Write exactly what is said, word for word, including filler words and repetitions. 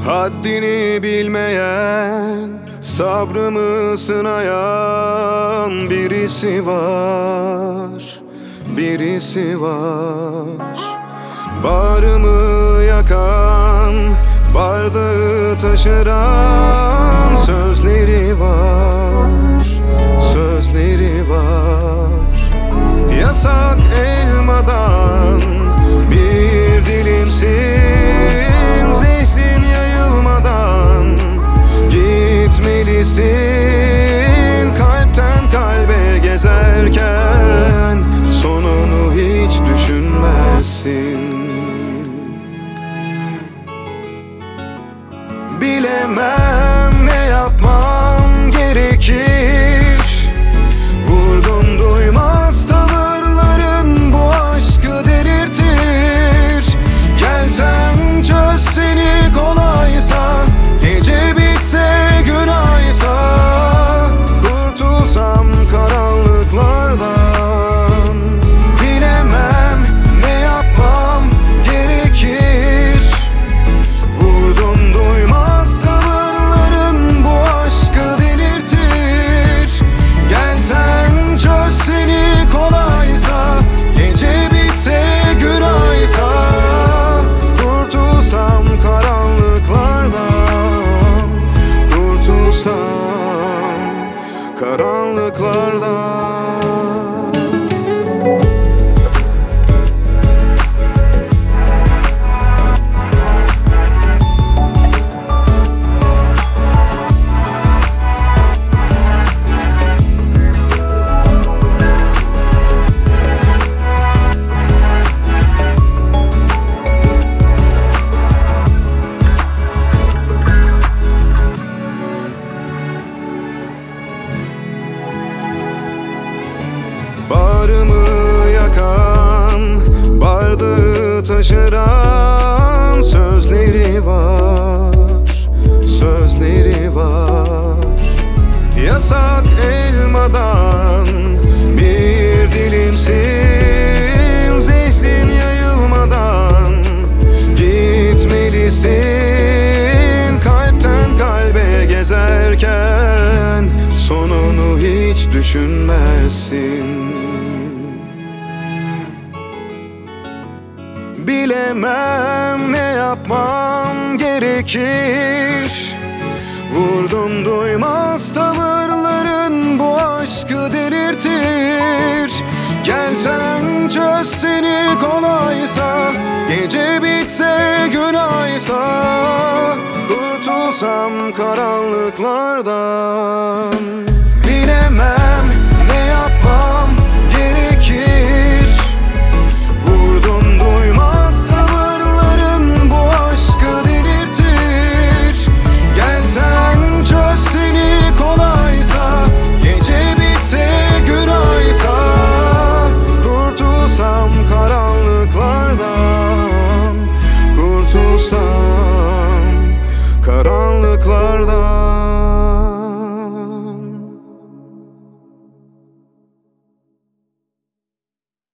Haddini bilmeyen, sabrımı sınayan birisi var, birisi var. Bağrımı yakan, bardağı taşıran sözleri var, sözleri var. Yasak elmadan bir dilimsin, zehrin yayılmadan gitmelisin. Kalpten kalbe gezerken sonunu hiç düşünmezsin. Bilemem ne yapmam gerekir. Vurdum duymaz tavırların bu aşkı delirtir. Gelsen çözseni kolaysa, gece bitse gün aysa, kurtulsam karanlıklardan. Bilemem ne yapmam gerekir. Vurdum duymaz tavırların bu aşkı delirtir. Gelsen çözseni kolaysa, gece bitse gün aysa, kurtulsam karanlıklardan, kurtulsam karanlıklardan. Bağrımı yakan, bardağı taşıran sözleri var, sözleri var. Yasak elmadan bir dilimsin, zehrin yayılmadan gitmelisin. Kalpten kalbe gezerken sonunu hiç düşünmezsin. Bilemem ne yapmam gerekir. Vurdum duymaz tavırların bu aşkı delirtir. Gelsen çözseni kolaysa, gece bitse gün aysa, kurtulsam karanlıklardan. Bilemem ne yapmam gerekir. Vurdum duymaz tavırların bu aşkı delirtir. Gelsen çözseni kolaysa, gece bitse gün aysa, kurtulsam karanlıklardan, kurtulsam karanlıklardan.